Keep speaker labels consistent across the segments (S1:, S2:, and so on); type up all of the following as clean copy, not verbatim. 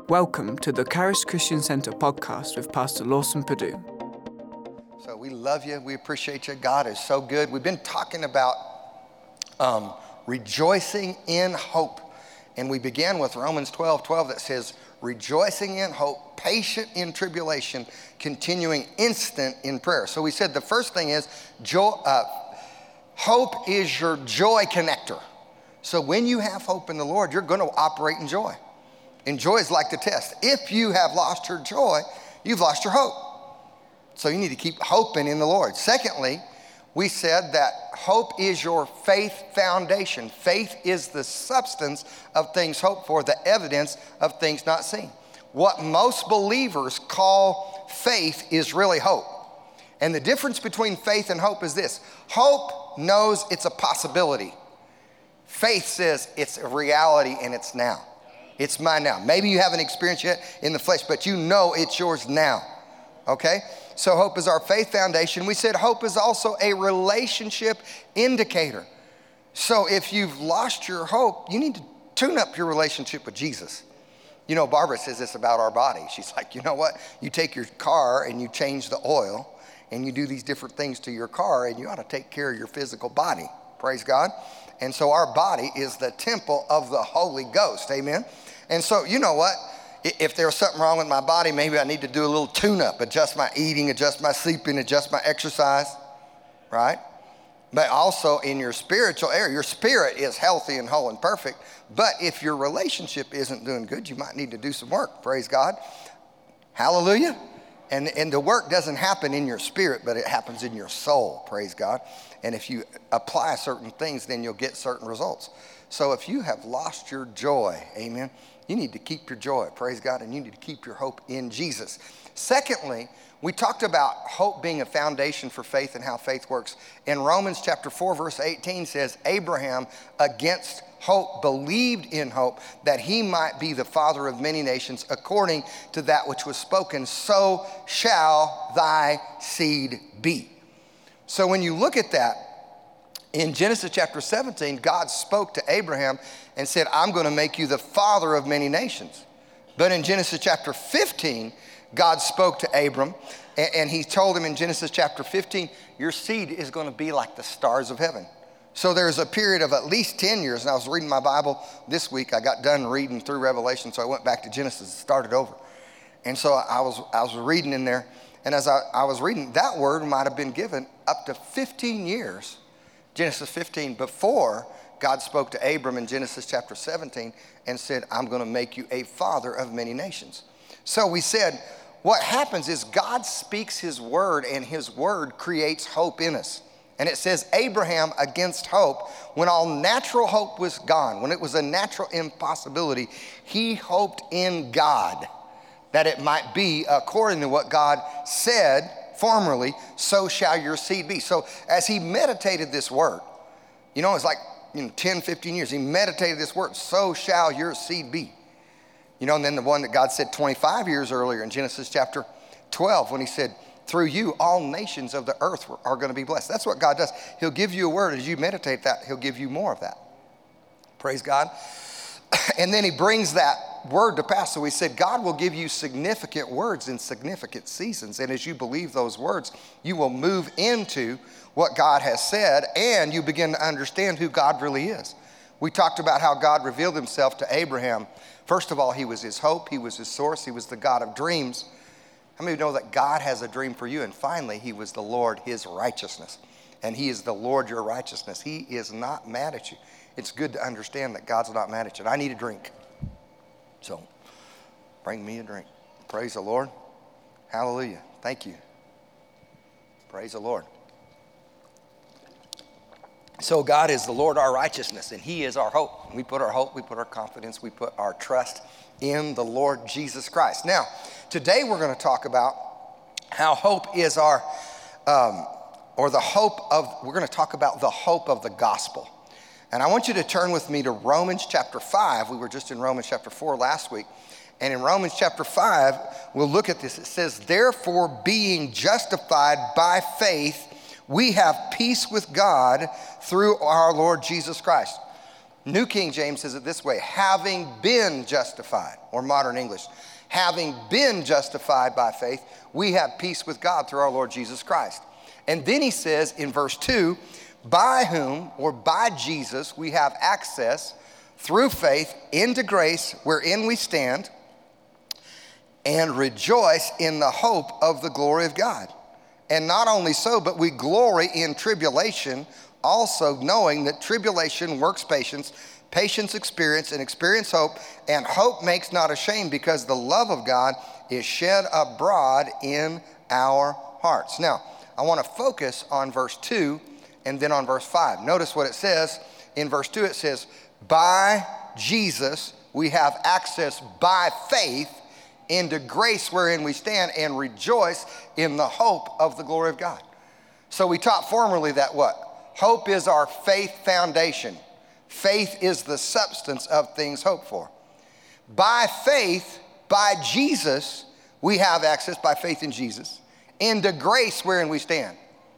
S1: Welcome to the Charis Christian Center podcast with Pastor Lawson Perdue.
S2: So we love you. We appreciate you. God is so good. We've been talking about rejoicing in hope. And we began with Romans 12:12 that says, rejoicing in hope, patient in tribulation, continuing instant in prayer. So we said the first thing is hope is your joy connector. So when you have hope in the Lord, you're going to operate in joy. And joy is like the test. If you have lost your joy, you've lost your hope. So you need to keep hoping in the Lord. Secondly, we said that hope is your faith foundation. Faith is the substance of things hoped for, the evidence of things not seen. What most believers call faith is really hope. And the difference between faith and hope is this. Hope knows it's a possibility. Faith says it's a reality and it's now. It's mine now. Maybe you haven't experienced it yet in the flesh, but you know it's yours now. Okay? So hope is our faith foundation. We said hope is also a relationship indicator. So if you've lost your hope, you need to tune up your relationship with Jesus. You know, Barbara says this about our body. She's like, you know what? You take your car and you change the oil and you do these different things to your car and you ought to take care of your physical body. Praise God. And so our body is the temple of the Holy Ghost. Amen. And so, you know what? If there's something wrong with my body, maybe I need to do a little tune-up, adjust my eating, adjust my sleeping, adjust my exercise, right? But also in your spiritual area, your spirit is healthy and whole and perfect. But if your relationship isn't doing good, you might need to do some work. Praise God. Hallelujah. And the work doesn't happen in your spirit, but it happens in your soul. Praise God. And if you apply certain things, then you'll get certain results. So if you have lost your joy, amen, you need to keep your joy, praise God, and you need to keep your hope in Jesus. Secondly, we talked about hope being a foundation for faith and how faith works. In Romans chapter 4, verse 18 says, Abraham, against hope, believed in hope that he might be the father of many nations according to that which was spoken, so shall thy seed be. So when you look at that, in Genesis chapter 17, God spoke to Abraham and said, I'm going to make you the father of many nations. But in Genesis chapter 15, God spoke to Abram and he told him in Genesis chapter 15, your seed is going to be like the stars of heaven. So there's a period of at least 10 years. And I was reading my Bible this week. I got done reading through Revelation, so I went back to Genesis and started over. And so I was reading in there. And as I was reading, that word might have been given up to 15 years, Genesis 15, before God spoke to Abram in Genesis chapter 17 and said, I'm going to make you a father of many nations. So we said, what happens is God speaks his word and his word creates hope in us. And it says Abraham against hope, when all natural hope was gone, when it was a natural impossibility, he hoped in God that it might be according to what God said formerly, so shall your seed be. So as he meditated this word, you know, it's like 10, 15 years, he meditated this word, so shall your seed be. You know, and then the one that God said 25 years earlier in Genesis chapter 12, when he said, through you, all nations of the earth are going to be blessed. That's what God does. He'll give you a word. As you meditate that, he'll give you more of that. Praise God. And then he brings that word to pass. So we said, God will give you significant words in significant seasons. And as you believe those words, you will move into what God has said and you begin to understand who God really is. We talked about how God revealed himself to Abraham. First of all, he was his hope. He was his source. He was the God of dreams. How many know that God has a dream for you? And finally, he was the Lord, his righteousness. And he is the Lord, your righteousness. He is not mad at you. It's good to understand that God's not mad at you. I need a drink. So bring me a drink. Praise the Lord. Hallelujah. Thank you. Praise the Lord. So God is the Lord, our righteousness, and he is our hope. We put our hope, we put our confidence, we put our trust in the Lord Jesus Christ. Now, today we're going to talk about how hope is our, we're going to talk about the hope of the gospel. And I want you to turn with me to Romans chapter 5. We were just in Romans chapter 4 last week. And in Romans chapter 5, we'll look at this. It says, therefore, being justified by faith, we have peace with God through our Lord Jesus Christ. New King James says it this way, having been justified, or modern English, having been justified by faith, we have peace with God through our Lord Jesus Christ. And then he says in verse 2, by whom, or by Jesus, we have access through faith into grace wherein we stand and rejoice in the hope of the glory of God. And not only so, but we glory in tribulation, also knowing that tribulation works patience, patience experience, and experience hope, and hope makes not ashamed, because the love of God is shed abroad in our hearts. Now, I want to focus on verse 2 and then on verse 5. Notice what it says. In verse 2 it says, by Jesus we have access by faith into grace wherein we stand and rejoice in the hope of the glory of God. So we taught formerly that what? Hope is our faith foundation. Faith is the substance of things hoped for. By faith, by Jesus, we have access, by faith in Jesus, into grace wherein we stand.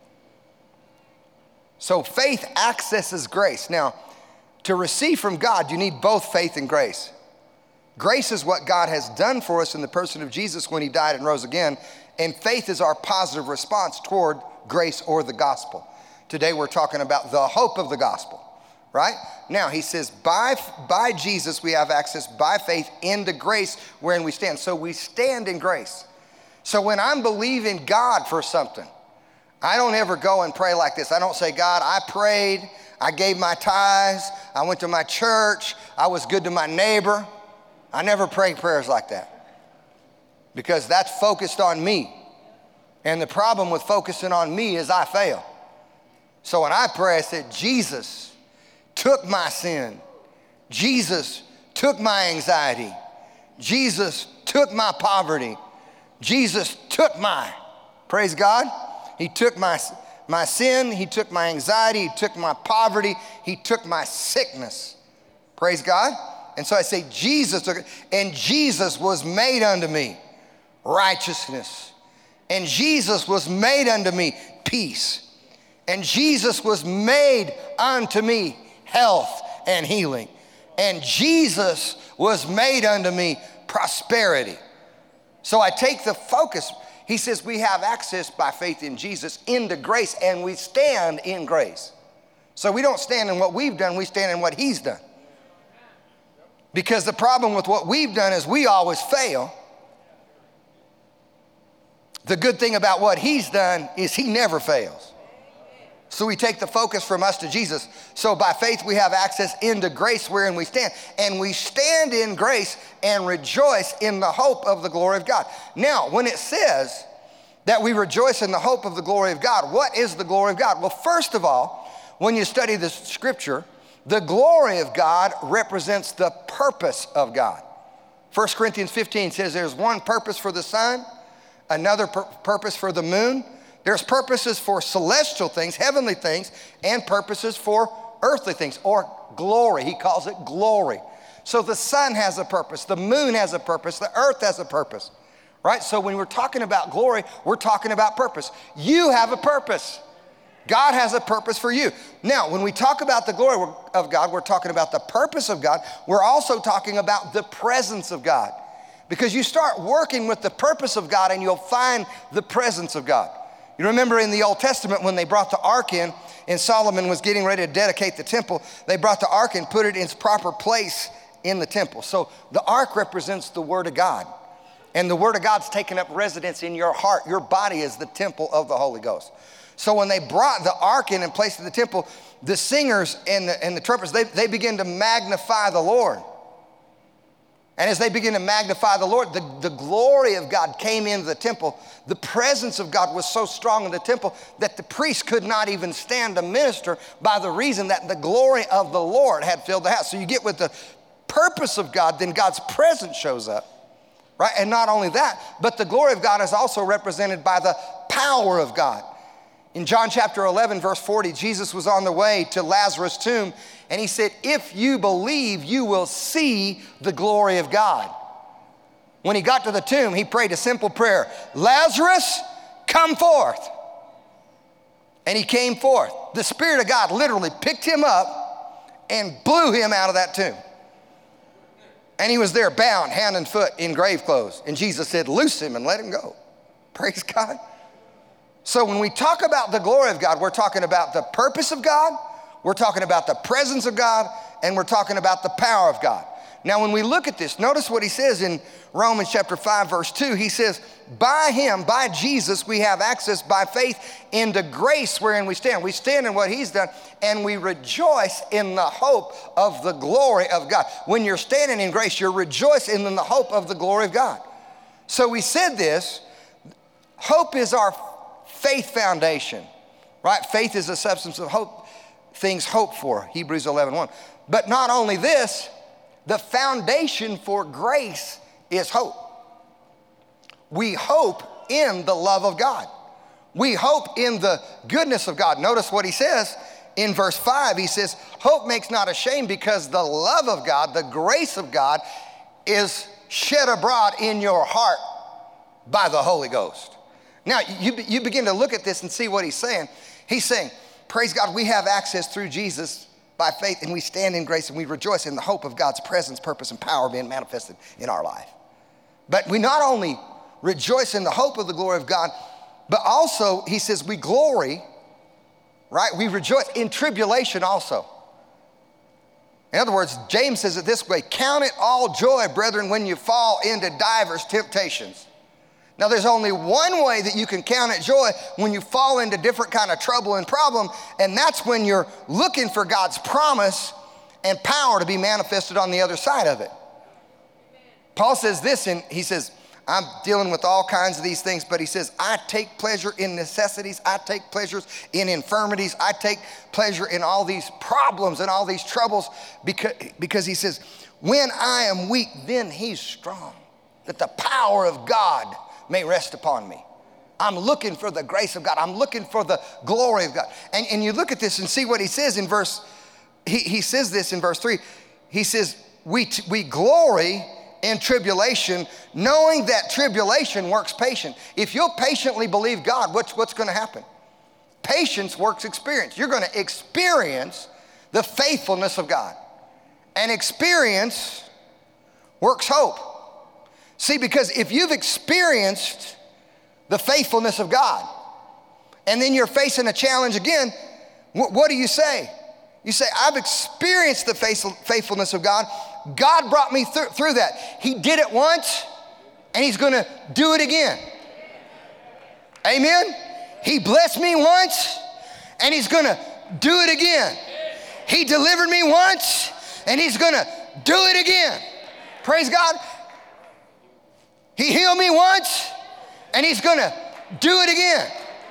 S2: So faith accesses grace. Now, to receive from God, you need both faith and grace. Grace is what God has done for us in the person of Jesus when he died and rose again. And faith is our positive response toward grace or the gospel. Today we're talking about the hope of the gospel, right? Now he says, by Jesus we have access by faith into grace wherein we stand. So we stand in grace. So when I'm believing God for something, I don't ever go and pray like this. I don't say, God, I prayed, I gave my tithes, I went to my church, I was good to my neighbor. I never pray prayers like that because that's focused on me. And the problem with focusing on me is I fail. So when I pray, I said, Jesus took my sin. Jesus took my anxiety. Jesus took my poverty. Jesus took praise God. He took my sin, he took my anxiety, he took my poverty, he took my sickness. Praise God. And so I say, Jesus took it, and Jesus was made unto me righteousness. And Jesus was made unto me peace. And Jesus was made unto me health and healing. And Jesus was made unto me prosperity. So I take the focus. He says we have access by faith in Jesus into grace, and we stand in grace. So we don't stand in what we've done, we stand in what he's done. Because the problem with what we've done is we always fail. The good thing about what he's done is he never fails. So we take the focus from us to Jesus. So by faith we have access into grace wherein we stand. And we stand in grace and rejoice in the hope of the glory of God. Now, when it says that we rejoice in the hope of the glory of God, what is the glory of God? Well, first of all, when you study the scripture, the glory of God represents the purpose of God. 1 Corinthians 15 says there's one purpose for the sun, another purpose for the moon. There's purposes for celestial things, heavenly things, and purposes for earthly things, or glory. He calls it glory. So the sun has a purpose, the moon has a purpose, the earth has a purpose, right? So when we're talking about glory, we're talking about purpose. You have a purpose. God has a purpose for you. Now, when we talk about the glory of God, we're talking about the purpose of God. We're also talking about the presence of God. Because you start working with the purpose of God and you'll find the presence of God. You remember in the Old Testament when they brought the ark in and Solomon was getting ready to dedicate the temple, they brought the ark and put it in its proper place in the temple. So the ark represents the Word of God. And the Word of God's taken up residence in your heart. Your body is the temple of the Holy Ghost. So when they brought the ark in and placed it in the temple, the singers and the trumpets, they began to magnify the Lord. And as they began to magnify the Lord, the glory of God came into the temple. The presence of God was so strong in the temple that the priest could not even stand to minister by the reason that the glory of the Lord had filled the house. So you get with the purpose of God, then God's presence shows up, right? And not only that, but the glory of God is also represented by the power of God. In John chapter 11, verse 40, Jesus was on the way to Lazarus' tomb, and he said, if you believe, you will see the glory of God. When he got to the tomb, he prayed a simple prayer, Lazarus, come forth. And he came forth. The Spirit of God literally picked him up and blew him out of that tomb. And he was there bound, hand and foot, in grave clothes. And Jesus said, loose him and let him go. Praise God. So when we talk about the glory of God, we're talking about the purpose of God, we're talking about the presence of God, and we're talking about the power of God. Now, when we look at this, notice what he says in Romans chapter 5, verse 2. He says, by him, by Jesus, we have access by faith into grace wherein we stand. We stand in what he's done, and we rejoice in the hope of the glory of God. When you're standing in grace, you're rejoicing in the hope of the glory of God. So we said this, hope is our faith foundation, right? Faith is the substance of hope, things hoped for, Hebrews 11:1. But not only this, the foundation for grace is hope. We hope in the love of God. We hope in the goodness of God. Notice what he says in verse 5. He says, hope makes not ashamed because the love of God, the grace of God, is shed abroad in your heart by the Holy Ghost. Now, you begin to look at this and see what he's saying. He's saying, praise God, we have access through Jesus by faith, and we stand in grace, and we rejoice in the hope of God's presence, purpose, and power being manifested in our life. But we not only rejoice in the hope of the glory of God, but also, he says, we glory, right? We rejoice in tribulation also. In other words, James says it this way, count it all joy, brethren, when you fall into divers temptations. Now, there's only one way that you can count it joy when you fall into different kind of trouble and problem, and that's when you're looking for God's promise and power to be manifested on the other side of it. Paul says this, and he says, I'm dealing with all kinds of these things, but he says, I take pleasure in necessities. I take pleasures in infirmities. I take pleasure in all these problems and all these troubles because he says, when I am weak, then he's strong, that the power of God may rest upon me. I'm looking for the grace of God. I'm looking for the glory of God. And you look at this and see what he says in he says this in verse 3. He says, we glory in tribulation, knowing that tribulation works patience. If you'll patiently believe God, what's going to happen? Patience works experience. You're going to experience the faithfulness of God. And experience works hope. See, because if you've experienced the faithfulness of God, and then you're facing a challenge again, what do you say? You say, I've experienced the faithfulness of God. God brought me through that. He did it once, and he's gonna do it again. Amen? He blessed me once, and he's gonna do it again. He delivered me once, and he's gonna do it again. Praise God. He healed me once, and he's gonna do it again.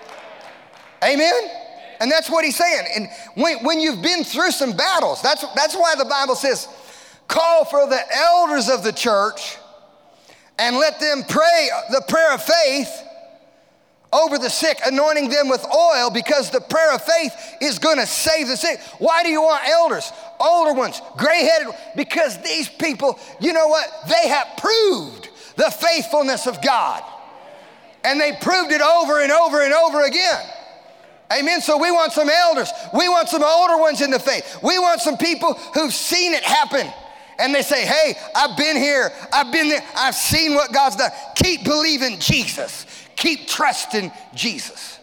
S2: Amen? And that's what he's saying. And when you've been through some battles, that's why the Bible says, call for the elders of the church and let them pray the prayer of faith over the sick, anointing them with oil, because the prayer of faith is gonna save the sick. Why do you want elders? Older ones, gray-headed, because these people, you know what? They have proved the faithfulness of God. And they proved it over and over and over again. Amen. So we want some elders. We want some older ones in the faith. We want some people who've seen it happen. And they say, hey, I've been here. I've been there. I've seen what God's done. Keep believing Jesus. Keep trusting Jesus.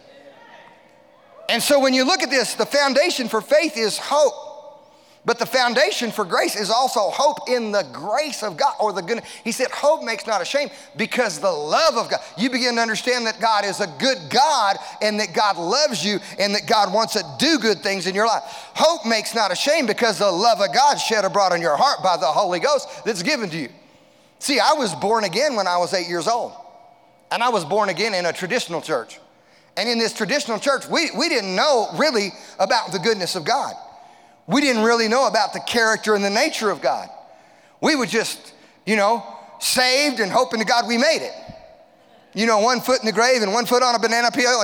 S2: And so when you look at this, the foundation for faith is hope. But the foundation for grace is also hope in the grace of God, or the goodness. He said, hope makes not ashamed, because the love of God. You begin to understand that God is a good God, and that God loves you, and that God wants to do good things in your life. Hope makes not ashamed, because the love of God shed abroad in your heart by the Holy Ghost that's given to you. See, I was born again when I was 8 years old. And I was born again in a traditional church. And in this traditional church, we didn't know really about the goodness of God. We didn't really know about the character and the nature of God. We were just, saved and hoping to God we made it. 1 foot in the grave and 1 foot on a banana peel,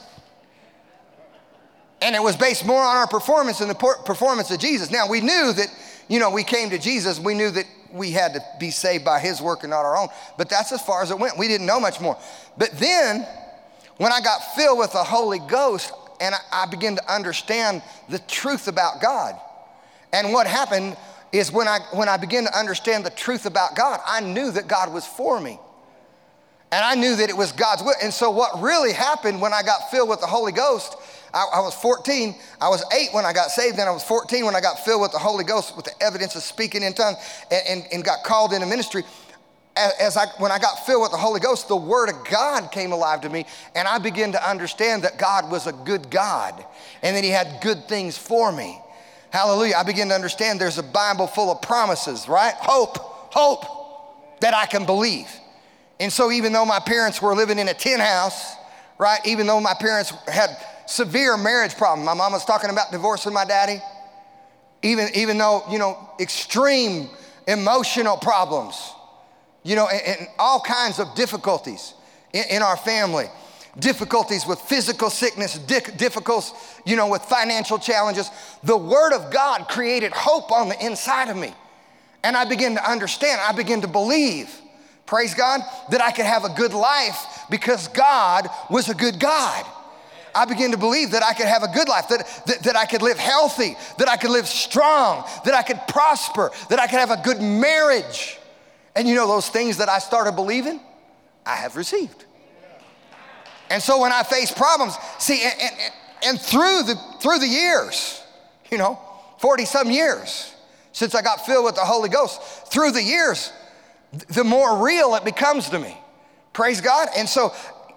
S2: and it was based more on our performance than the performance of Jesus. Now, we knew that, we came to Jesus. We knew that we had to be saved by his work and not our own. But that's as far as it went. We didn't know much more. But then, when I got filled with the Holy Ghost, and I began to understand the truth about God. And what happened is when I began to understand the truth about God, I knew that God was for me. And I knew that it was God's will. And so what really happened when I got filled with the Holy Ghost, I was 14. I was 8 when I got saved. Then I was 14 when I got filled with the Holy Ghost with the evidence of speaking in tongues and got called into ministry. When I got filled with the Holy Ghost, the Word of God came alive to me, and I began to understand that God was a good God and that He had good things for me. Hallelujah. I began to understand there's a Bible full of promises, right? Hope that I can believe. And so even though my parents were living in a tin house, right? Even though my parents had severe marriage problems, my mom was talking about divorcing my daddy. Even though, extreme emotional problems, and all kinds of difficulties in our family. Difficulties with physical sickness, difficulties, with financial challenges. The Word of God created hope on the inside of me. And I began to understand, I began to believe, praise God, that I could have a good life because God was a good God. I began to believe that I could have a good life, that I could live healthy, that I could live strong, that I could prosper, that I could have a good marriage. And those things that I started believing, I have received. And so when I face problems, see, and through the years, 40-some years since I got filled with the Holy Ghost, through the years, the more real it becomes to me. Praise God. And so,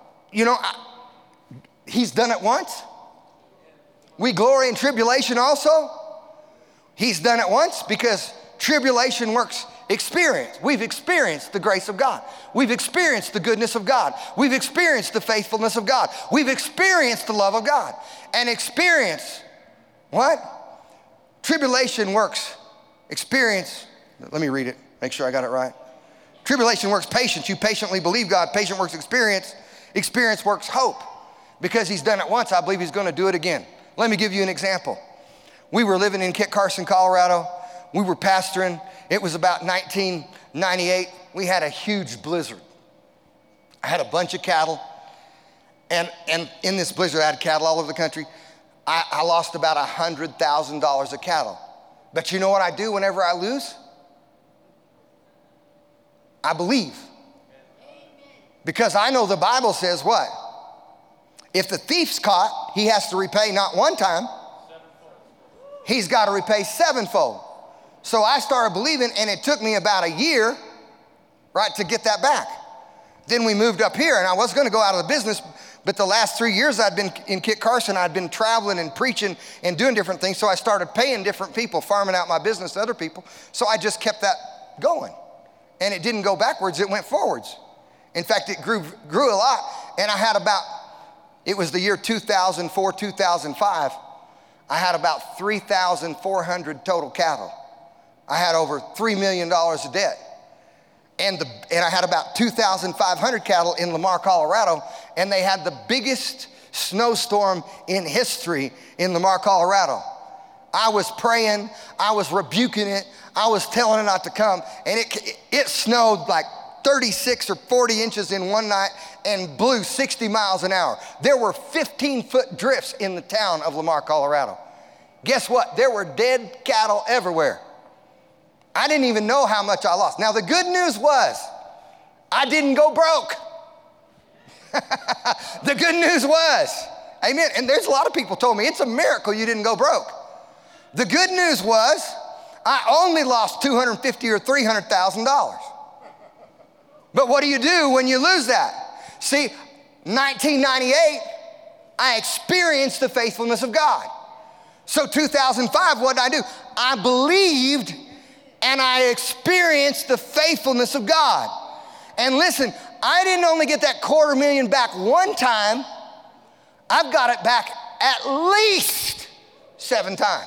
S2: He's done it once. We glory in tribulation also. He's done it once because tribulation works experience. We've experienced the grace of God. We've experienced the goodness of God. We've experienced the faithfulness of God. We've experienced the love of God. And experience, what? Tribulation works experience. Let me read it, make sure I got it right. Tribulation works patience. You patiently believe God. Patience works experience. Experience works hope. Because He's done it once, I believe He's going to do it again. Let me give you an example. We were living in Kit Carson, Colorado. We were pastoring. It was about 1998. We had a huge blizzard. I had a bunch of cattle. And in this blizzard, I had cattle all over the country. I lost about $100,000 of cattle. But you know what I do whenever I lose? I believe. Because I know the Bible says what? If the thief's caught, he has to repay not one time. He's got to repay sevenfold. So I started believing, and it took me about a year, right, to get that back. Then we moved up here, and I was going to go out of the business, but the last 3 years I'd been in Kit Carson, I'd been traveling and preaching and doing different things, so I started paying different people, farming out my business to other people. So I just kept that going. And it didn't go backwards, it went forwards. In fact, it grew a lot, and I had it was the year 2004, 2005, I had about 3,400 total cattle. I had over $3 million of debt. And I had about 2,500 cattle in Lamar, Colorado, and they had the biggest snowstorm in history in Lamar, Colorado. I was praying, I was rebuking it, I was telling it not to come, and it snowed like 36 or 40 inches in one night and blew 60 miles an hour. There were 15-foot drifts in the town of Lamar, Colorado. Guess what? There were dead cattle everywhere. I didn't even know how much I lost. Now, the good news was I didn't go broke. The good news was, amen, and there's a lot of people told me, it's a miracle you didn't go broke. The good news was I only lost $250,000 or $300,000. But what do you do when you lose that? See, 1998, I experienced the faithfulness of God. So 2005, what did I do? I believed and I experienced the faithfulness of God. And listen, I didn't only get that $250,000 back one time, I've got it back at least 7 times.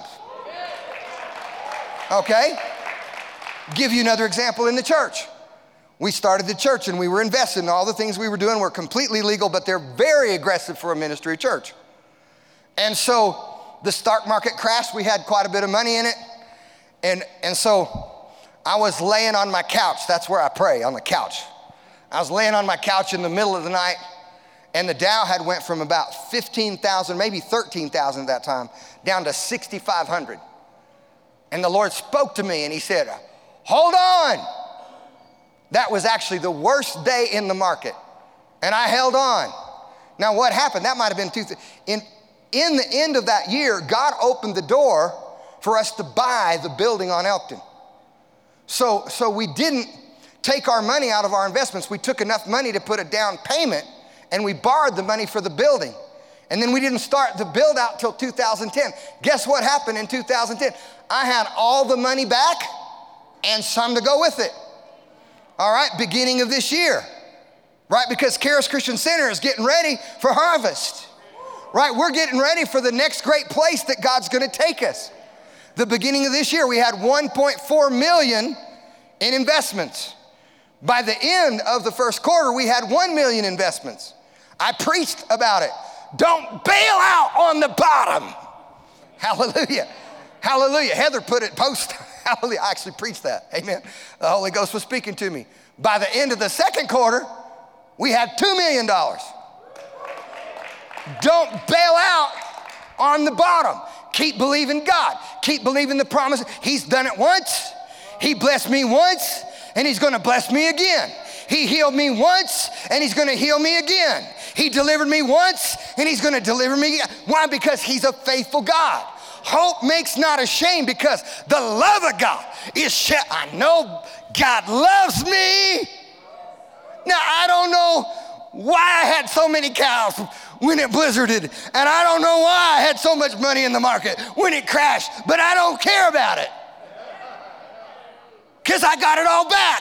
S2: Okay? Give you another example in the church. We started the church and we were investing in all the things we were doing were completely legal, but they're very aggressive for a ministry church. And so the stock market crashed. We had quite a bit of money in it. And so I was laying on my couch. That's where I pray, on the couch. I was laying on my couch in the middle of the night, and the Dow had went from about 15,000, maybe 13,000 at that time, down to 6,500. And the Lord spoke to me and he said, hold on. That was actually the worst day in the market. And I held on. Now what happened? That might have been in the end of that year, God opened the door for us to buy the building on Elkton. So we didn't take our money out of our investments. We took enough money to put a down payment and we borrowed the money for the building. And then we didn't start the build out till 2010. Guess what happened in 2010? I had all the money back and some to go with it. All right, beginning of this year, right? Because Charis Christian Center is getting ready for harvest, right? We're getting ready for the next great place that God's gonna take us. The beginning of this year, we had 1.4 million in investments. By the end of the first quarter, we had 1 million investments. I preached about it. Don't bail out on the bottom. Hallelujah. Hallelujah. Heather put it post. Hallelujah. I actually preached that. Amen. The Holy Ghost was speaking to me. By the end of the second quarter, we had $2 million. Don't bail out on the bottom. Keep believing God. Keep believing the promise. He's done it once. He blessed me once, and he's gonna bless me again. He healed me once, and he's gonna heal me again. He delivered me once, and he's gonna deliver me again. Why? Because he's a faithful God. Hope makes not ashamed, because the love of God is shed. I know God loves me. Now, I don't know why I had so many cows when it blizzarded, and I don't know why I had so much money in the market when it crashed, but I don't care about it, because I got it all back.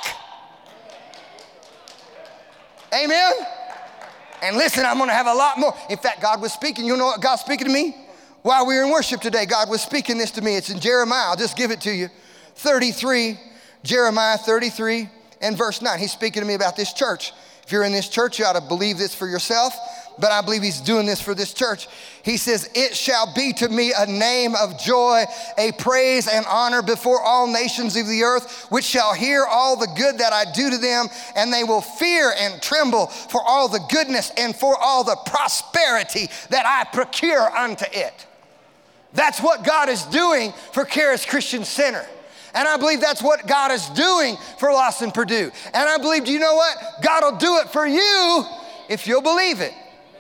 S2: Amen? And listen, I'm gonna have a lot more. In fact, God was speaking. You know what God's speaking to me? While we were in worship today, God was speaking this to me. It's in Jeremiah. I'll just give it to you. 33, Jeremiah 33 and verse 9. He's speaking to me about this church. If you're in this church, you ought to believe this for yourself, but I believe he's doing this for this church. He says, it shall be to me a name of joy, a praise and honor before all nations of the earth, which shall hear all the good that I do to them, and they will fear and tremble for all the goodness and for all the prosperity that I procure unto it. That's what God is doing for Charis Christian Center. And I believe that's what God is doing for Lawson Purdue. And I believe, do you know what? God will do it for you if you'll believe it.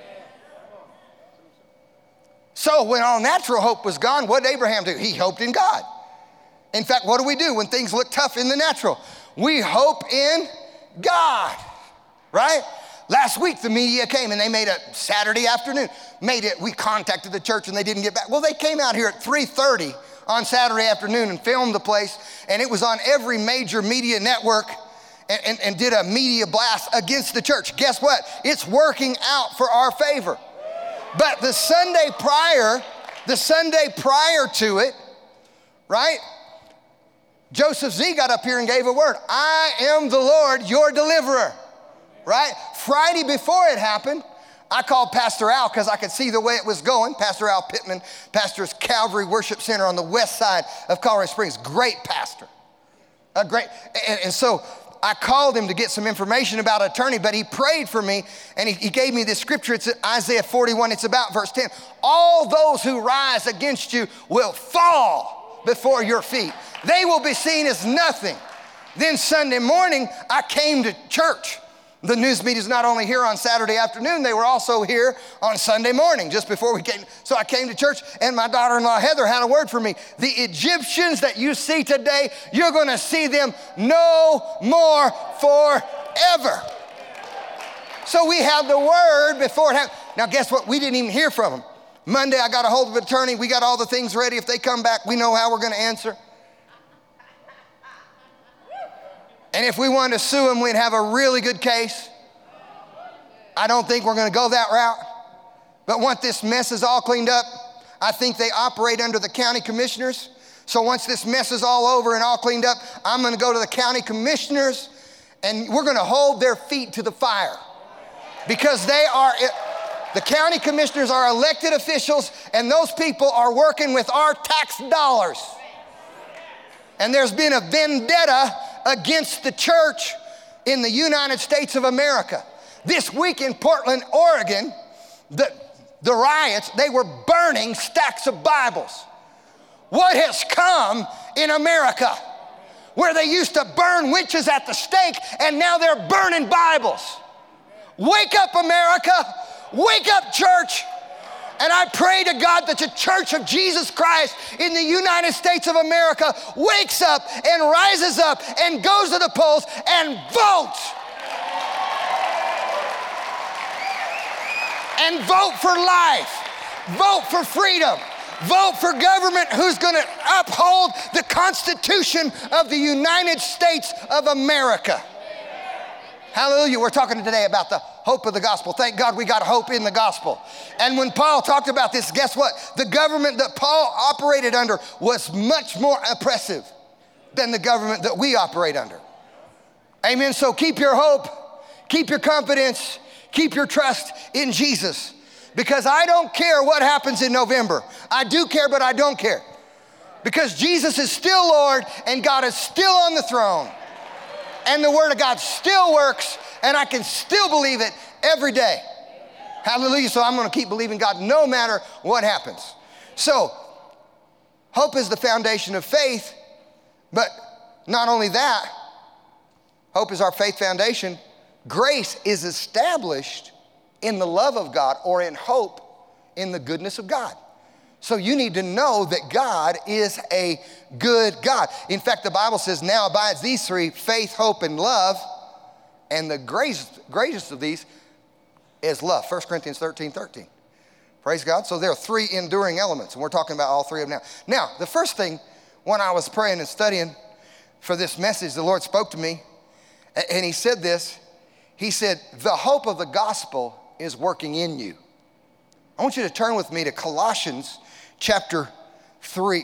S2: So when all natural hope was gone, what did Abraham do? He hoped in God. In fact, what do when things look tough in the natural? We hope in God, right? Last week, the media came and they made a Saturday afternoon. We contacted the church and they didn't get back. Well, they came out here at 3:30 on Saturday afternoon and filmed the place, and it was on every major media network and did a media blast against the church. Guess what? It's working out for our favor. But the Sunday prior to it, right? Joseph Z got up here and gave a word. I am the Lord, your deliverer. Right? Friday before it happened, I called Pastor Al because I could see the way it was going. Pastor Al Pittman pastors Calvary Worship Center on the west side of Colorado Springs. Great pastor. And so I called him to get some information about an attorney, but he prayed for me and he gave me this scripture. It's Isaiah 41. It's about verse 10. All those who rise against you will fall before your feet. They will be seen as nothing. Then Sunday morning, I came to church. The news media's not only here on Saturday afternoon, they were also here on Sunday morning, just before we came. So I came to church, and my daughter-in-law, Heather, had a word for me. The Egyptians that you see today, you're gonna see them no more forever. So we have the word before it happened. Now guess what? We didn't even hear from them. Monday, I got a hold of an attorney. We got all the things ready. If they come back, we know how we're gonna answer. And if we wanted to sue them, we'd have a really good case. I don't think we're gonna go that route. But once this mess is all cleaned up, I think they operate under the county commissioners. So once this mess is all over and all cleaned up, I'm gonna go to the county commissioners and we're gonna hold their feet to the fire. Because the county commissioners are elected officials, and those people are working with our tax dollars. And there's been a vendetta against the church in the United States of America. This week in Portland, Oregon, the riots, they were burning stacks of Bibles. what has come in America, where they used to burn witches at the stake and now they're burning Bibles. Wake up, America. Wake up, church. And I pray to God that the Church of Jesus Christ in the United States of America wakes up and rises up and goes to the polls and votes. And vote for life. Vote for freedom. Vote for government who's going to uphold the Constitution of the United States of America. Hallelujah. We're talking today about the hope of the gospel. Thank God we got hope in the gospel. And when Paul talked about this, guess what? The government that Paul operated under was much more oppressive than the government that we operate under. Amen. So keep your hope, keep your confidence, keep your trust in Jesus. Because I don't care what happens in November. I do care, but I don't care. Because Jesus is still Lord and God is still on the throne. And the Word of God still works and I can still believe it every day. Hallelujah. So I'm going to keep believing God no matter what happens. So hope is the foundation of faith, but not only that, hope is our faith foundation. Grace is established in the love of God, or in hope in the goodness of God. So you need to know that God is a good God. In fact, the Bible says, now abides these three, faith, hope, and love. And the greatest of these is love. 1 Corinthians 13:13. Praise God. So there are three enduring elements, and we're talking about all three of them now. Now, the first thing, when I was praying and studying for this message, the Lord spoke to me, and he said this. He said, the hope of the gospel is working in you. I want you to turn with me to Colossians chapter 1,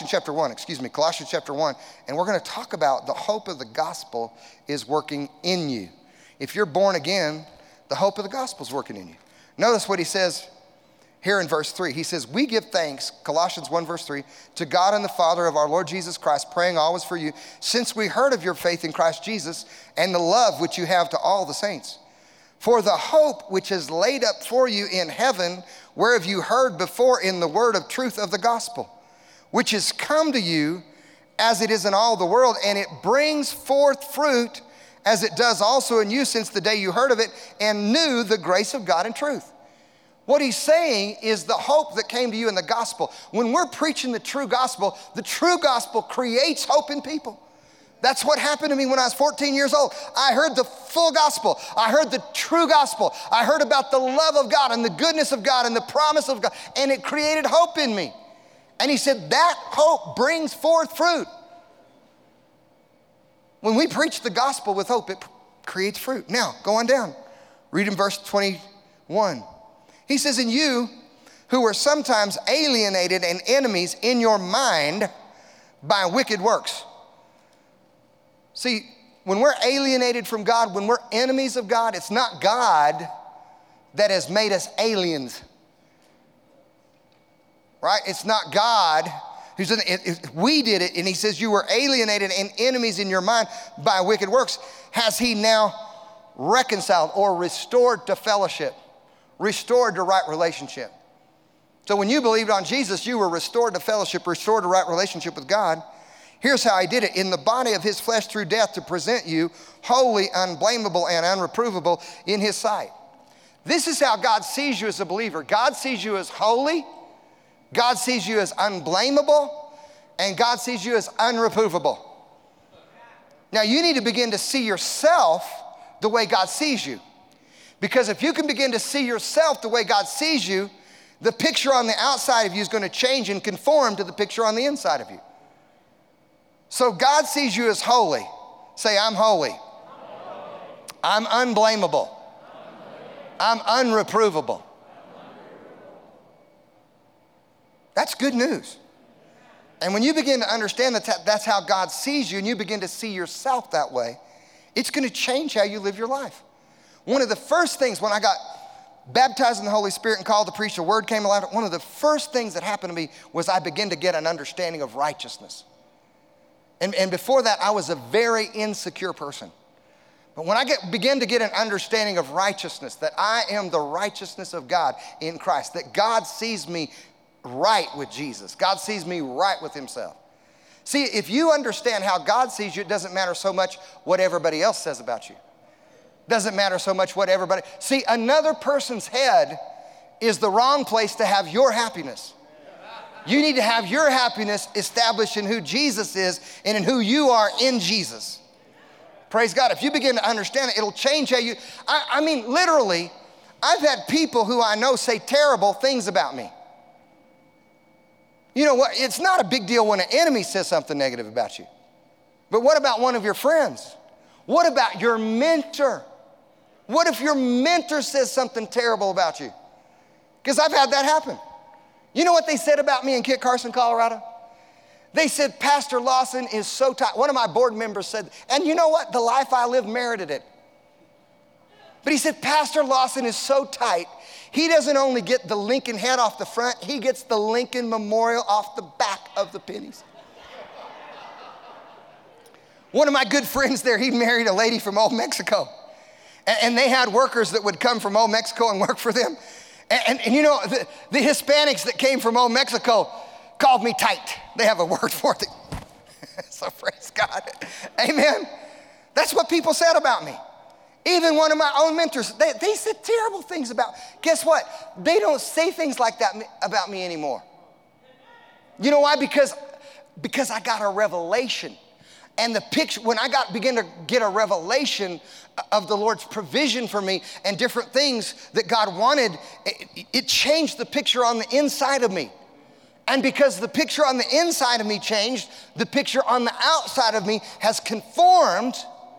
S2: and we're going to talk about the hope of the gospel is working in you. If you're born again, the hope of the gospel is working in you. Notice what he says here in verse 3. He says, we give thanks, Colossians 1 verse 3, to God and the Father of our Lord Jesus Christ, praying always for you, since we heard of your faith in Christ Jesus and the love which you have to all the saints. For the hope which is laid up for you in heaven, whereof you heard before in the word of truth of the gospel, which is come to you as it is in all the world, and it brings forth fruit as it does also in you since the day you heard of it and knew the grace of God in truth. What he's saying is the hope that came to you in the gospel. When we're preaching the true gospel creates hope in people. That's what happened to me when I was 14 years old. I heard the full gospel. I heard the true gospel. I heard about the love of God and the goodness of God and the promise of God, and it created hope in me. And he said that hope brings forth fruit. When we preach the gospel with hope, it creates fruit. Now, go on down. Read in verse 21. He says, and you who were sometimes alienated and enemies in your mind by wicked works. See, when we're alienated from God, when we're enemies of God, it's not God that has made us aliens. Right? It's not God who's done it. We did it, and he says you were alienated and enemies in your mind by wicked works. Has he now reconciled or restored to fellowship, restored to right relationship? So when you believed on Jesus, you were restored to fellowship, restored to right relationship with God. Here's how he did it. In the body of his flesh through death to present you holy, unblameable, and unreprovable in his sight. This is how God sees you as a believer. God sees you as holy. God sees you as unblameable. And God sees you as unreprovable. Now you need to begin to see yourself the way God sees you. Because if you can begin to see yourself the way God sees you, the picture on the outside of you is going to change and conform to the picture on the inside of you. So God sees you as holy. Say, I'm holy. I'm unblameable. I'm unreprovable. That's good news. And when you begin to understand that that's how God sees you, and you begin to see yourself that way, it's going to change how you live your life. One of the first things when I got baptized in the Holy Spirit and called to preach, the word came alive. One of the first things that happened to me was I began to get an understanding of righteousness. And before that, I was a very insecure person. But when I began to get an understanding of righteousness, that I am the righteousness of God in Christ, that God sees me right with Jesus. God sees me right with himself. See, if you understand how God sees you, it doesn't matter so much what everybody else says about you. Doesn't matter so much what everybody... See, another person's head is the wrong place to have your happiness. You need to have your happiness established in who Jesus is and in who you are in Jesus. Praise God. If you begin to understand it, it'll change how you... I mean, literally, I've had people who I know say terrible things about me. You know what? It's not a big deal when an enemy says something negative about you. But what about one of your friends? What about your mentor? What if your mentor says something terrible about you? Because I've had that happen. You know what they said about me in Kit Carson, Colorado? They said, Pastor Lawson is so tight. One of my board members said, and you know what? The life I live merited it. But he said, Pastor Lawson is so tight, he doesn't only get the Lincoln head off the front, he gets the Lincoln Memorial off the back of the pennies. One of my good friends there, he married a lady from old Mexico. And they had workers that would come from old Mexico and work for them. And you know, the Hispanics that came from old Mexico called me tight. They have a word for it. So praise God. Amen. That's what people said about me. Even one of my own mentors, they said terrible things about. Guess what? They don't say things like that about me anymore. You know why? Because I got a revelation. And the picture, when I began to get a revelation of the Lord's provision for me and different things that God wanted, it changed the picture on the inside of me. And because the picture on the inside of me changed, the picture on the outside of me has conformed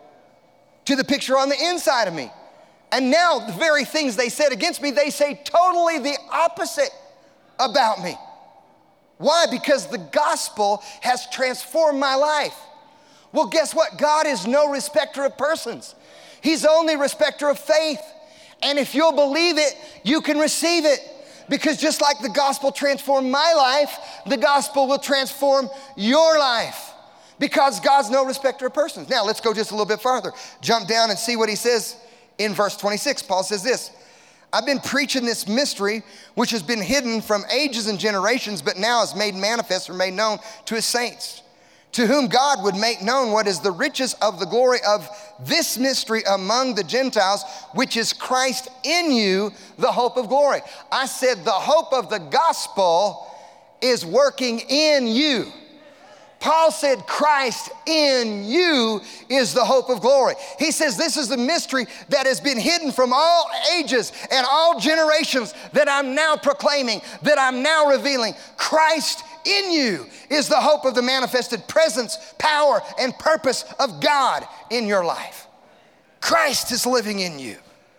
S2: to the picture on the inside of me. And now the very things they said against me, they say totally the opposite about me. Why? Because the gospel has transformed my life. Well, guess what? God is no respecter of persons. He's only respecter of faith. And if you'll believe it, you can receive it. Because just like the gospel transformed my life, the gospel will transform your life. Because God's no respecter of persons. Now, let's go just a little bit farther. Jump down and see what he says in verse 26. Paul says this, I've been preaching this mystery, which has been hidden from ages and generations, but now is made manifest or made known to his saints, to whom God would make known what is the riches of the glory of this mystery among the Gentiles, which is Christ in you, the hope of glory. I said the hope of the gospel is working in you. Paul said Christ in you is the hope of glory. He says this is the mystery that has been hidden from all ages and all generations that I'm now proclaiming, that I'm now revealing. Christ in you is the hope of the manifested presence, power, and purpose of God in your life. Christ is living in you.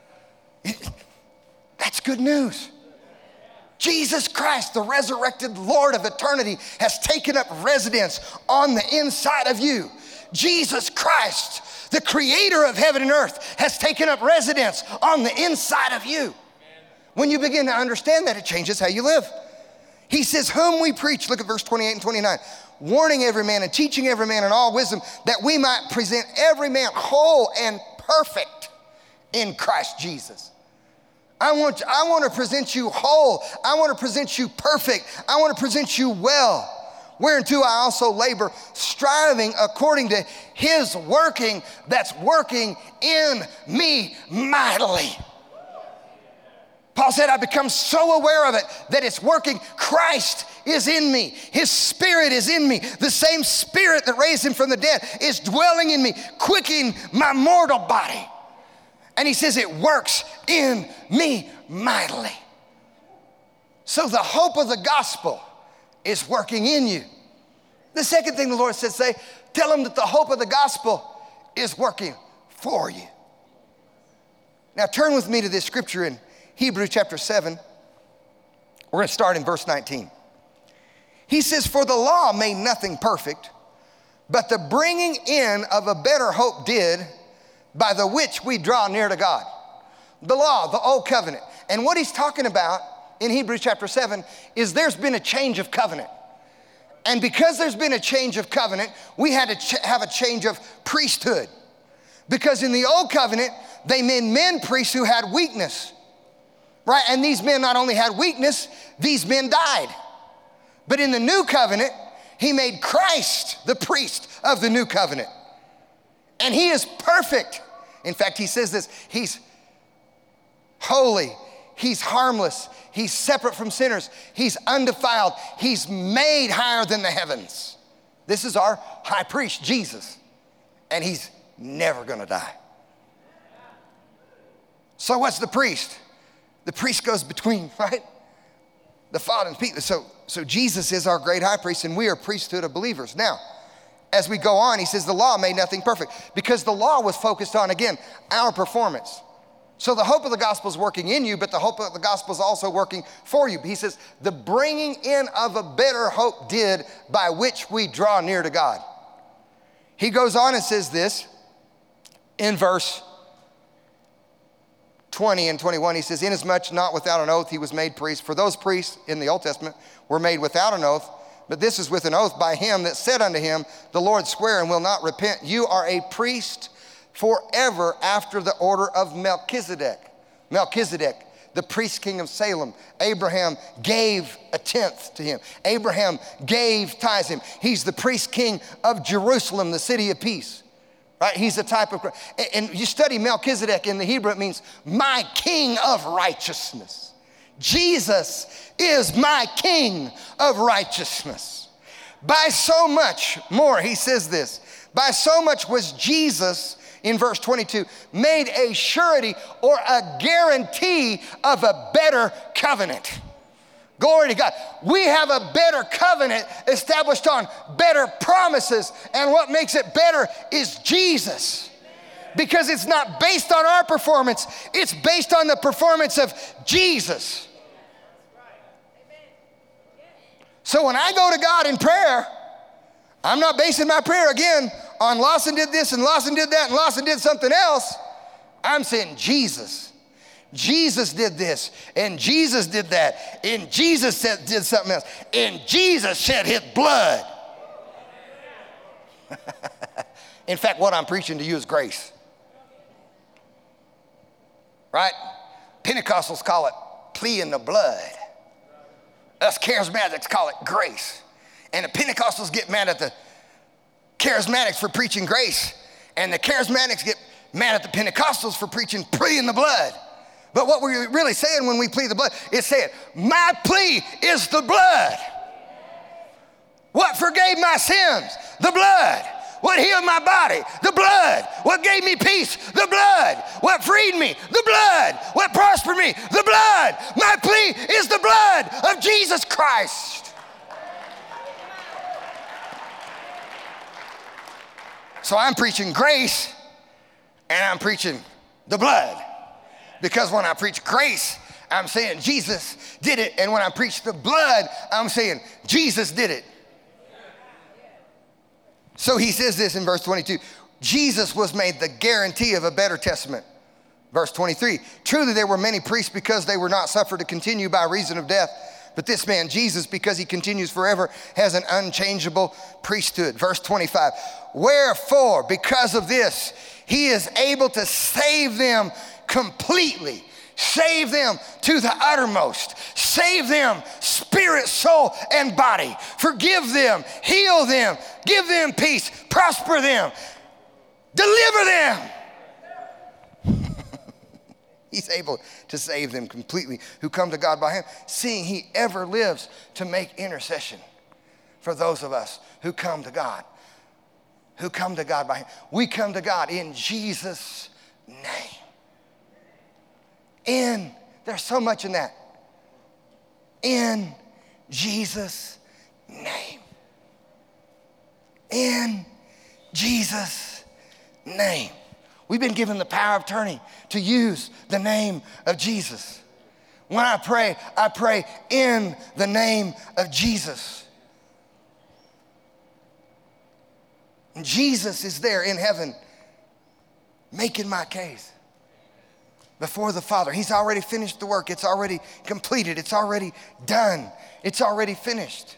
S2: That's good news. Jesus Christ, the resurrected Lord of eternity, has taken up residence on the inside of you. Jesus Christ, the creator of heaven and earth, has taken up residence on the inside of you. When you begin to understand that, it changes how you live. He says, whom we preach, look at verse 28 and 29, warning every man and teaching every man in all wisdom, that we might present every man whole and perfect in Christ Jesus. I want to present you whole. I want to present you perfect. I want to present you well. Whereunto I also labor, striving according to his working that's working in me mightily. Paul said, I've become so aware of it that it's working. Christ is in me. His spirit is in me. The same spirit that raised him from the dead is dwelling in me, quickening my mortal body. And he says it works in me mightily. So the hope of the gospel is working in you. The second thing the Lord said, tell them that the hope of the gospel is working for you. Now turn with me to this scripture in Hebrews chapter 7. We're going to start in verse 19. He says, for the law made nothing perfect, but the bringing in of a better hope did, by the which we draw near to God. The law, the old covenant. And what he's talking about in Hebrews chapter 7 is there's been a change of covenant. And because there's been a change of covenant, we had to have a change of priesthood. Because in the old covenant, they made men priests who had weakness. Right? And these men not only had weakness, these men died. But in the new covenant, he made Christ the priest of the new covenant. And he is perfect. In fact, he says this, he's holy, he's harmless, he's separate from sinners, he's undefiled, he's made higher than the heavens. This is our high priest, Jesus, and he's never gonna die. So what's the priest? The priest goes between, right? The Father and people. So Jesus is our great high priest, and we are priesthood of believers. Now, as we go on, he says the law made nothing perfect, because the law was focused on, again, our performance. So the hope of the gospel is working in you, but the hope of the gospel is also working for you. He says the bringing in of a better hope did, by which we draw near to God. He goes on and says this in verse 20 and 21. He says, inasmuch not without an oath he was made priest. For those priests in the Old Testament were made without an oath, but this is with an oath by him that said unto him, the Lord sware and will not repent. You are a priest forever after the order of Melchizedek. Melchizedek, the priest king of Salem. Abraham gave a tenth to him. Abraham gave tithes to him. He's the priest king of Jerusalem, the city of peace. Right? He's a type of, and you study Melchizedek in the Hebrew, it means my king of righteousness. Jesus is my king of righteousness. By so much more, he says this, by so much was Jesus, in verse 22, made a surety or a guarantee of a better covenant. Glory to God. We have a better covenant established on better promises, and what makes it better is Jesus. Because it's not based on our performance, it's based on the performance of Jesus. So when I go to God in prayer, I'm not basing my prayer again on Lawson did this and Lawson did that and Lawson did something else. I'm saying Jesus. Jesus did this and Jesus did that and Jesus did something else and Jesus shed his blood. In fact, what I'm preaching to you is grace. Right? Pentecostals call it pleading the blood. Us charismatics call it grace. And the Pentecostals get mad at the charismatics for preaching grace. And the charismatics get mad at the Pentecostals for preaching pleading the blood. But what we're really saying when we plead the blood is saying, my plea is the blood. What forgave my sins? The blood. What healed my body? The blood. What gave me peace? The blood. What freed me? The blood. What prospered me? The blood. My plea is the blood of Jesus Christ. So I'm preaching grace and I'm preaching the blood. Because when I preach grace, I'm saying Jesus did it. And when I preach the blood, I'm saying Jesus did it. So he says this in verse 22, Jesus was made the guarantee of a better testament. Verse 23, truly there were many priests because they were not suffered to continue by reason of death. But this man, Jesus, because he continues forever, has an unchangeable priesthood. Verse 25, wherefore, because of this, he is able to save them completely. Save them to the uttermost. Save them spirit, soul, and body. Forgive them, heal them, give them peace, prosper them, deliver them. He's able to save them completely who come to God by him, seeing he ever lives to make intercession for those of us who come to God. Who come to God by him. We come to God in Jesus' name. There's so much in that. In Jesus' name. In Jesus' name. We've been given the power of attorney to use the name of Jesus. When I pray in the name of Jesus. And Jesus is there in heaven making my case before the Father. He's already finished the work. It's already completed. It's already done. It's already finished.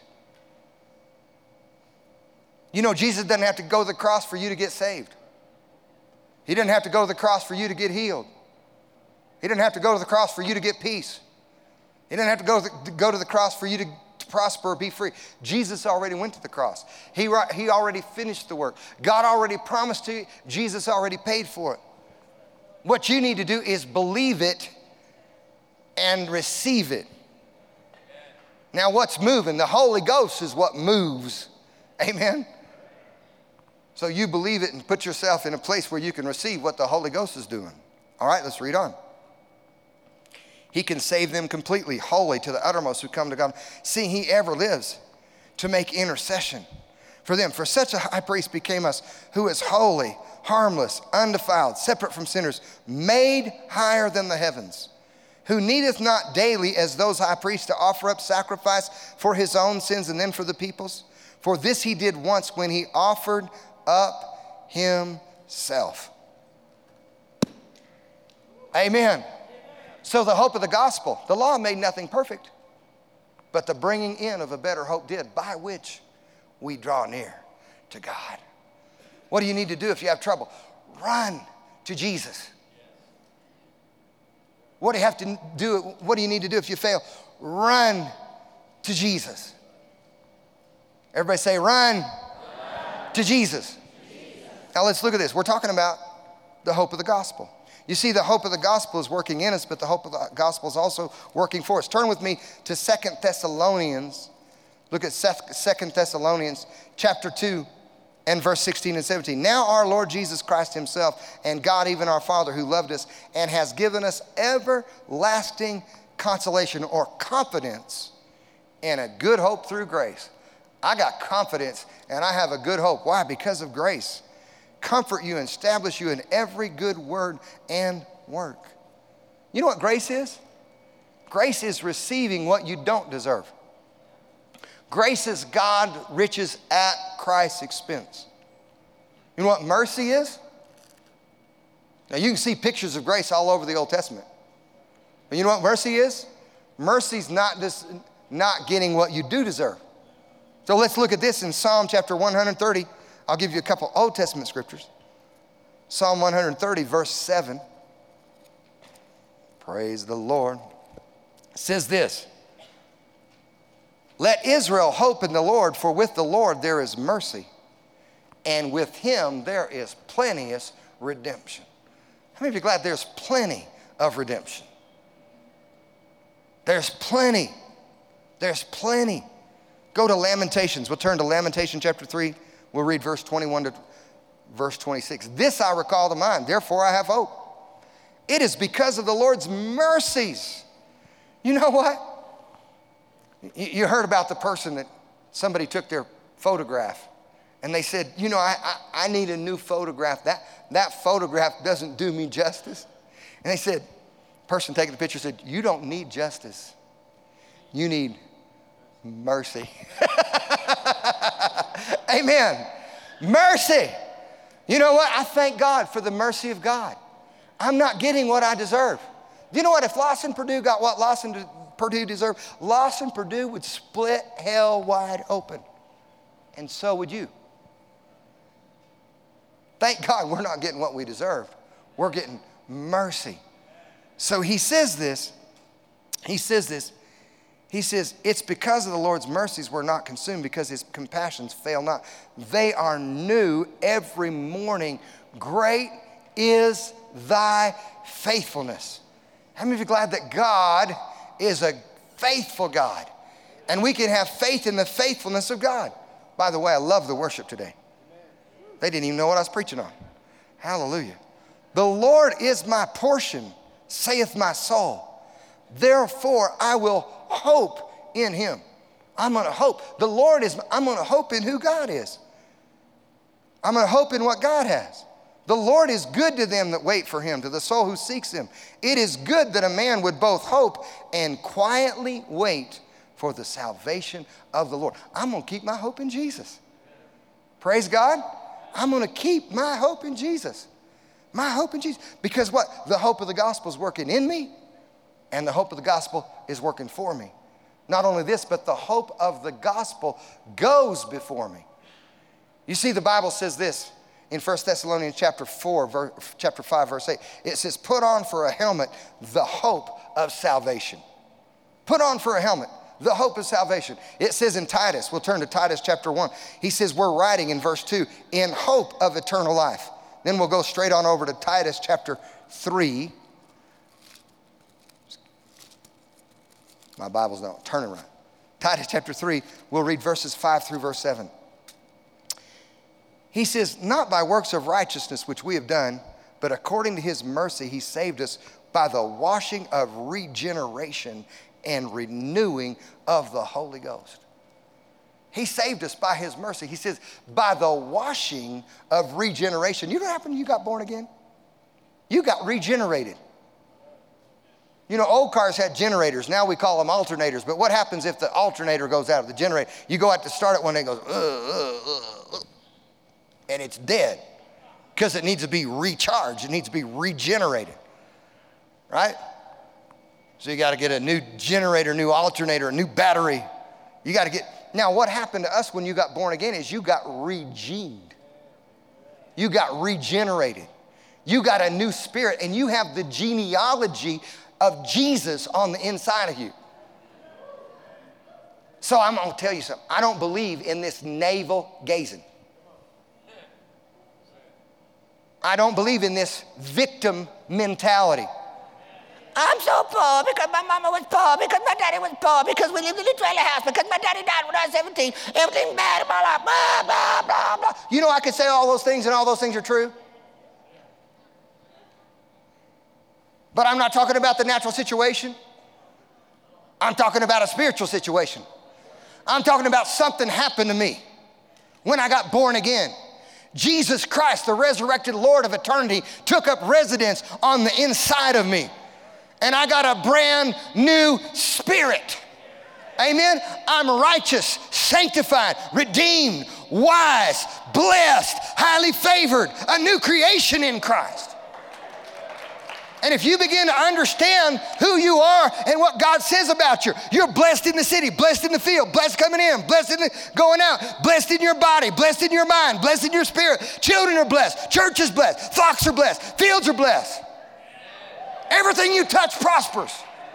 S2: You know, Jesus doesn't have to go to the cross for you to get saved. He didn't have to go to the cross for you to get healed. He didn't have to go to the cross for you to get peace. He didn't have to go to the cross for you to prosper or be free. Jesus already went to the cross. He already finished the work. God already promised to you. Jesus already paid for it. What you need to do is believe it and receive it. Now what's moving? The Holy Ghost is what moves. Amen? So you believe it and put yourself in a place where you can receive what the Holy Ghost is doing. All right, let's read on. He can save them completely, wholly, to the uttermost who come to God, seeing he ever lives to make intercession for them. For such a high priest became us, who is holy, harmless, undefiled, separate from sinners, made higher than the heavens, who needeth not daily as those high priests to offer up sacrifice for his own sins and then for the people's. For this he did once when he offered up himself. Amen. So the hope of the gospel, the law made nothing perfect, but the bringing in of a better hope did, by which we draw near to God. What do you need to do if you have trouble? Run to Jesus. What do you have to do? What do you need to do if you fail? Run to Jesus. Everybody say, run to Jesus. Now let's look at this. We're talking about the hope of the gospel. You see, the hope of the gospel is working in us, but the hope of the gospel is also working for us. Turn with me to 2 Thessalonians. Look at 2 Thessalonians chapter 2 and verse 16 and 17. Now our Lord Jesus Christ himself and God, even our Father, who loved us and has given us everlasting consolation or confidence and a good hope through grace. I got confidence and I have a good hope. Why? Because of grace. Comfort you and establish you in every good word and work. You know what grace is? Grace is receiving what you don't deserve. Grace is God riches at Christ's expense. You know what mercy is? Now you can see pictures of grace all over the Old Testament. But you know what mercy is? Mercy's not just not getting what you do deserve. So let's look at this in Psalm chapter 130. I'll give you a couple Old Testament scriptures. Psalm 130, verse 7. Praise the Lord. It says this. Let Israel hope in the Lord, for with the Lord there is mercy, and with him there is plenteous redemption. How many of you are glad there's plenty of redemption? There's plenty. There's plenty. Go to Lamentations. We'll turn to Lamentation chapter 3. We'll read verse 21 to verse 26. This I recall to mind, therefore I have hope. It is because of the Lord's mercies. You know what? You heard about the person that somebody took their photograph and they said, you know, I need a new photograph. That photograph doesn't do me justice. And they said, the person taking the picture said, you don't need justice. You need mercy. Amen. Mercy. You know what? I thank God for the mercy of God. I'm not getting what I deserve. You know what? If Lawson Purdue got what Lawson Purdue deserved, Lawson Purdue would split hell wide open. And so would you. Thank God we're not getting what we deserve. We're getting mercy. So he says this. He says, it's because of the Lord's mercies we're not consumed, because his compassions fail not. They are new every morning. Great is thy faithfulness. How many of you are glad that God is a faithful God? And we can have faith in the faithfulness of God. By the way, I love the worship today. They didn't even know what I was preaching on. Hallelujah. The Lord is my portion, saith my soul. Therefore, I will hope in him. I'm going to hope. The Lord is, I'm going to hope in who God is. I'm going to hope in what God has. The Lord is good to them that wait for him, to the soul who seeks him. It is good that a man would both hope and quietly wait for the salvation of the Lord. I'm going to keep my hope in Jesus. Praise God. I'm going to keep my hope in Jesus. My hope in Jesus. Because what? The hope of the gospel is working in me, and the hope of the gospel is working for me. Not only this, but the hope of the gospel goes before me. You see, the Bible says this in 1 Thessalonians chapter 5, verse 8. It says, put on for a helmet the hope of salvation. Put on for a helmet the hope of salvation. It says in Titus, we'll turn to Titus chapter 1. He says we're writing in verse 2, in hope of eternal life. Then we'll go straight on over to Titus chapter 3. My Bible's not turning right. Titus chapter 3, we'll read verses 5 through verse 7. He says, not by works of righteousness which we have done, but according to his mercy he saved us by the washing of regeneration and renewing of the Holy Ghost. He saved us by his mercy. He says, by the washing of regeneration. You know what happened when you got born again? You got regenerated. You know, old cars had generators. Now we call them alternators. But what happens if the alternator goes out of the generator? You go out to start it one day, it goes, and it's dead because it needs to be recharged. It needs to be regenerated, right? So you got to get a new generator, new alternator, a new battery. You got to get. Now, what happened to us when you got born again is you got regened. You got regenerated. You got a new spirit, and you have the genealogy of Jesus on the inside of you. So I'm going to tell you something. I don't believe in this navel gazing. I don't believe in this victim mentality. I'm so poor because my mama was poor, because my daddy was poor, because we lived in a trailer house, because my daddy died when I was 17. Everything's bad in my life, blah, blah, blah, blah. You know, I could say all those things and all those things are true. But I'm not talking about the natural situation. I'm talking about a spiritual situation. I'm talking about something happened to me when I got born again. Jesus Christ, the resurrected Lord of eternity, took up residence on the inside of me. And I got a brand new spirit. Amen? I'm righteous, sanctified, redeemed, wise, blessed, highly favored, a new creation in Christ. And if you begin to understand who you are and what God says about you, you're blessed in the city, blessed in the field, blessed coming in, blessed in going out, blessed in your body, blessed in your mind, blessed in your spirit. Children are blessed, church is blessed, flocks are blessed, fields are blessed. Everything you touch prospers.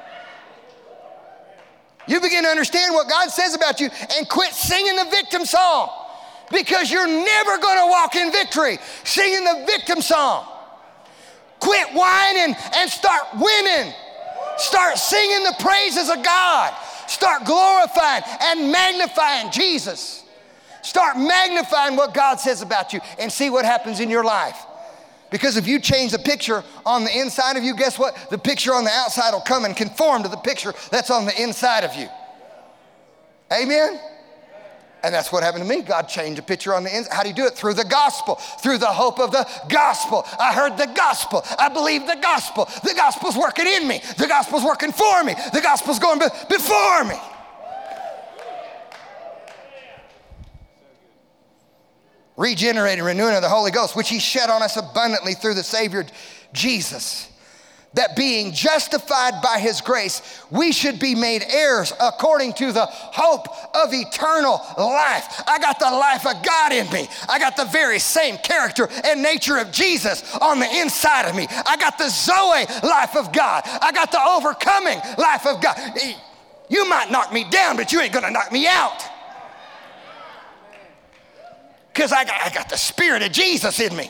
S2: You begin to understand what God says about you and quit singing the victim song, because you're never going to walk in victory singing the victim song. Quit whining and start winning. Start singing the praises of God. Start glorifying and magnifying Jesus. Start magnifying what God says about you and see what happens in your life. Because if you change the picture on the inside of you, guess what? The picture on the outside will come and conform to the picture that's on the inside of you. Amen? And that's what happened to me. God changed the picture on the inside. How do you do it? Through the gospel, through the hope of the gospel. I heard the gospel. I believe the gospel. The gospel's working in me. The gospel's working for me. The gospel's going before me. Regenerated, renewing of the Holy Ghost, which he shed on us abundantly through the Savior Jesus. That being justified by his grace, we should be made heirs according to the hope of eternal life. I got the life of God in me. I got the very same character and nature of Jesus on the inside of me. I got the Zoe life of God. I got the overcoming life of God. You might knock me down, but you ain't gonna knock me out. Because I got the Spirit of Jesus in me.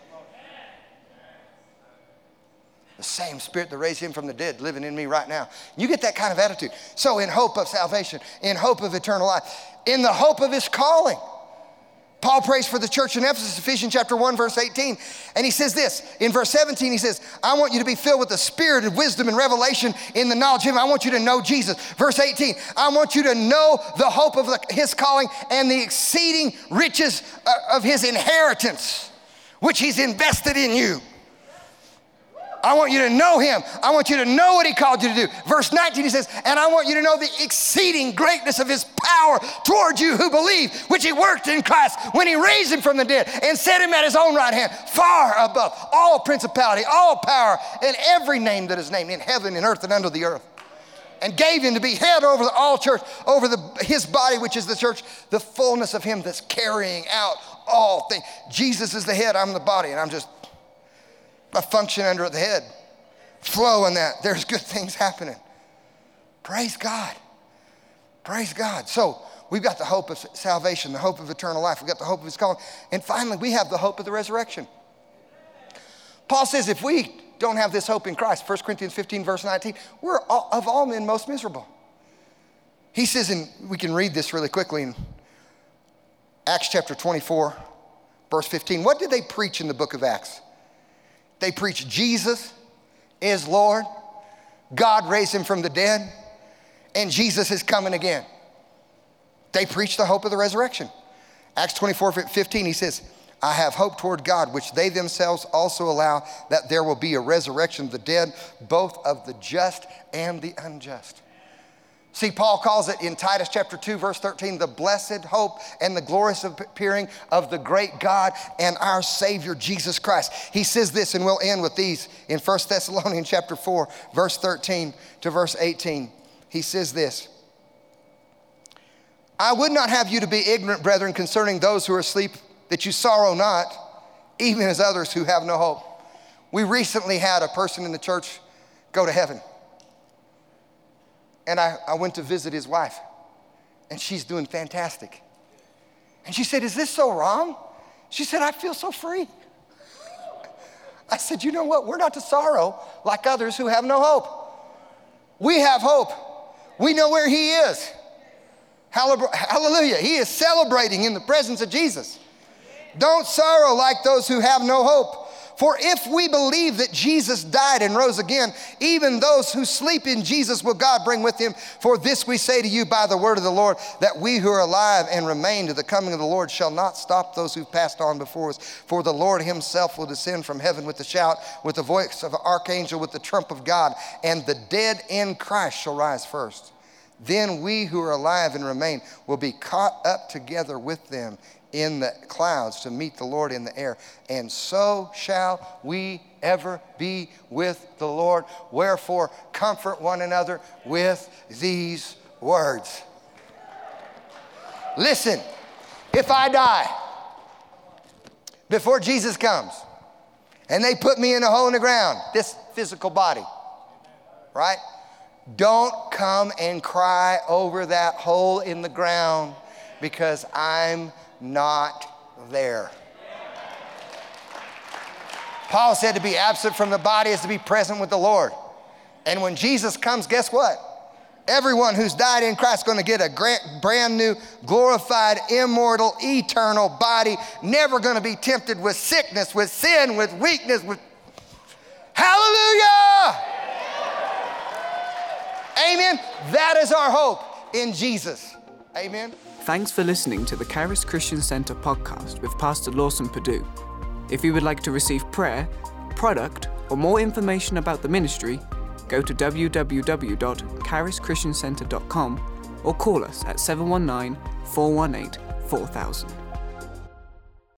S2: The same Spirit that raised him from the dead living in me right now. You get that kind of attitude. So in hope of salvation, in hope of eternal life, in the hope of his calling. Paul prays for the church in Ephesus, Ephesians chapter 1, verse 18. And he says this, in verse 17, he says, I want you to be filled with the spirit of wisdom and revelation in the knowledge of him. I want you to know Jesus. Verse 18, I want you to know the hope of his calling and the exceeding riches of his inheritance, which he's invested in you. I want you to know him. I want you to know what he called you to do. Verse 19, he says, and I want you to know the exceeding greatness of his power towards you who believe, which he worked in Christ when he raised him from the dead and set him at his own right hand, far above all principality, all power, and every name that is named in heaven and earth and under the earth. And gave him to be head over all church, over his body, which is the church, the fullness of him that's carrying out all things. Jesus is the head, I'm the body, and I function under the head. Flow in that. There's good things happening. Praise God. Praise God. So we've got the hope of salvation, the hope of eternal life. We've got the hope of his calling. And finally, we have the hope of the resurrection. Paul says if we don't have this hope in Christ, 1 Corinthians 15, verse 19, we're of all men most miserable. He says, and we can read this really quickly in Acts chapter 24, verse 15. What did they preach in the book of Acts? They preached Jesus is Lord, God raised him from the dead, and Jesus is coming again. They preached the hope of the resurrection. Acts 24, 15, he says, I have hope toward God, which they themselves also allow, that there will be a resurrection of the dead, both of the just and the unjust. See, Paul calls it in Titus chapter 2, verse 13, the blessed hope and the glorious appearing of the great God and our Savior, Jesus Christ. He says this, and we'll end with these in 1 Thessalonians chapter 4, verse 13 to verse 18. He says this, I would not have you to be ignorant, brethren, concerning those who are asleep, that you sorrow not, even as others who have no hope. We recently had a person in the church go to heaven. And I went to visit his wife, and she's doing fantastic. And she said, is this so wrong? She said, I feel so free. I said, you know what? We're not to sorrow like others who have no hope. We have hope. We know where he is. Hallelujah. He is celebrating in the presence of Jesus. Don't sorrow like those who have no hope. For if we believe that Jesus died and rose again, even those who sleep in Jesus will God bring with him. For this we say to you by the word of the Lord, that we who are alive and remain to the coming of the Lord shall not stop those who've passed on before us. For the Lord himself will descend from heaven with a shout, with the voice of an archangel, with the trump of God, and the dead in Christ shall rise first. Then we who are alive and remain will be caught up together with them in the clouds to meet the Lord in the air. And so shall we ever be with the Lord. Wherefore, comfort one another with these words. Listen, if I die before Jesus comes and they put me in a hole in the ground, this physical body, right? Don't come and cry over that hole in the ground because I'm not there. Paul said to be absent from the body is to be present with the Lord. And when Jesus comes, guess what? Everyone who's died in Christ is going to get a brand new, glorified, immortal, eternal body, never going to be tempted with sickness, with sin, with weakness, with... Hallelujah! Amen. That is our hope in Jesus. Amen.
S1: Thanks for listening to the Charis Christian Center podcast with Pastor Lawson Perdue. If you would like to receive prayer, product, or more information about the ministry, go to www.charischristiancenter.com or call us at 719-418-4000.